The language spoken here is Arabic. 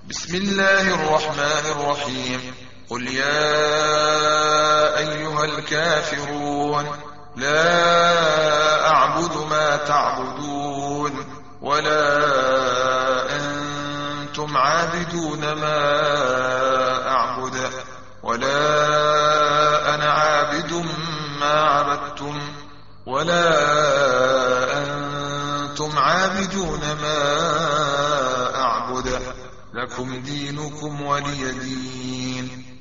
بسم الله الرحمن الرحيم. قل يا أيها الكافرون لا أعبد ما تعبدون ولا أنتم عابدون ما أعبد ولا أنا عابد ما عبدتم ولا أنتم عابدون ما أعبد لكم دينكم ولي دين.